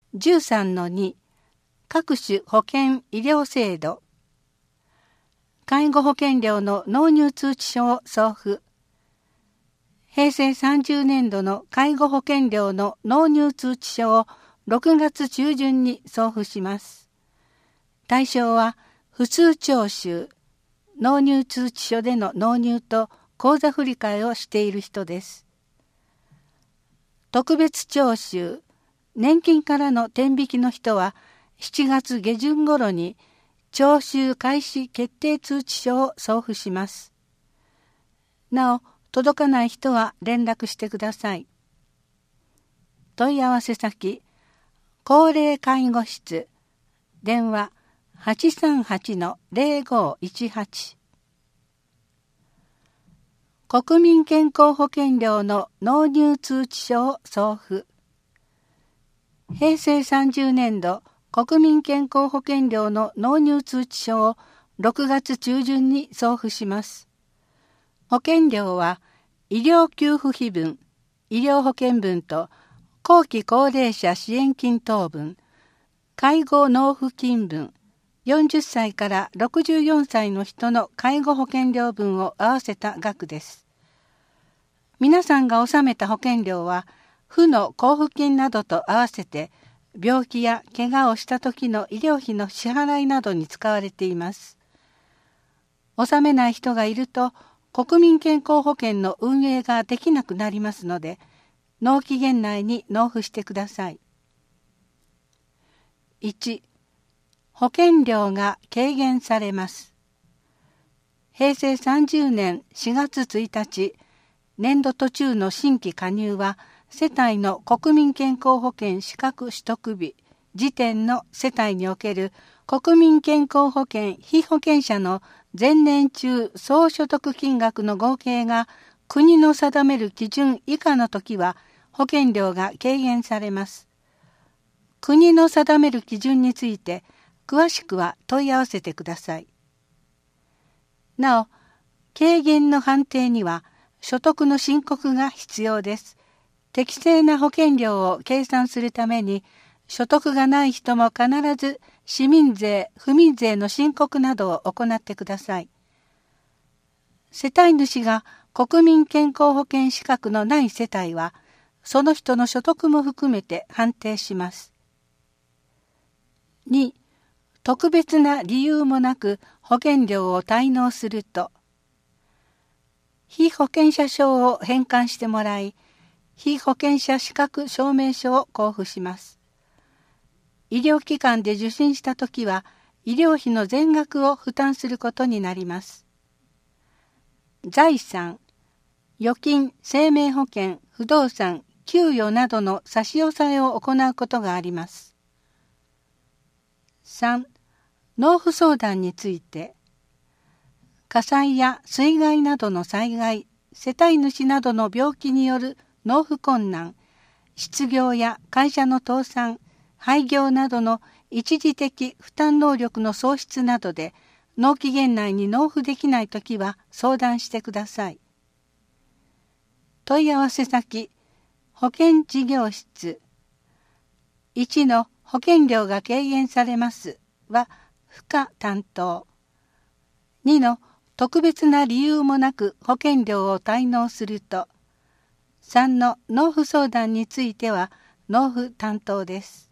13-2 各種保険医療制度。介護保険料の納入通知書を送付。平成30年度の介護保険料の納入通知書を6月中旬に送付します。対象は普通徴収、納入通知書での納入と口座振替をしている人です。特別徴収、年金からの天引きの人は7月下旬頃に徴収開始決定通知書を送付します。なお、届かない人は連絡してください。問い合わせ先、高齢介護室、電話 838-0518。国民健康保険料の納入通知書を送付。平成30年度国民健康保険料の納入通知書を6月中旬に送付します。保険料は医療給付費分、医療保険分と後期高齢者支援金等分、介護納付金分、40歳から64歳の人の介護保険料分を合わせた額です。皆さんが納めた保険料は、府の交付金などと合わせて、病気や怪我をした時の医療費の支払いなどに使われています。納めない人がいると、国民健康保険の運営ができなくなりますので、納期限内に納付してください。1、保険料が軽減されます。平成30年4月1日、年度途中の新規加入は、世帯の国民健康保険資格取得日時点の世帯における国民健康保険被保険者の前年中総所得金額の合計が国の定める基準以下の時は保険料が軽減されます。国の定める基準について詳しくは問い合わせてください。なお、軽減の判定には所得の申告が必要です。適正な保険料を計算するために、所得がない人も必ず市民税、府民税の申告などを行ってください。世帯主が国民健康保険資格のない世帯は、その人の所得も含めて判定します。2、特別な理由もなく保険料を滞納すると、被保険者証を返還してもらい、被保険者資格証明書を交付します。医療機関で受診したときは、医療費の全額を負担することになります。財産、預金、生命保険、不動産、給与などの差し押さえを行うことがあります。3、納付相談について、火災や水害などの災害、世帯主などの病気による納付困難、失業や会社の倒産、廃業などの一時的負担能力の喪失などで納期限内に納付できないときは相談してください。問い合わせ先、保険事業室。1の保険料が軽減されますは付加担当。2の特別な理由もなく保険料を滞納すると、3の納付相談については納付担当です。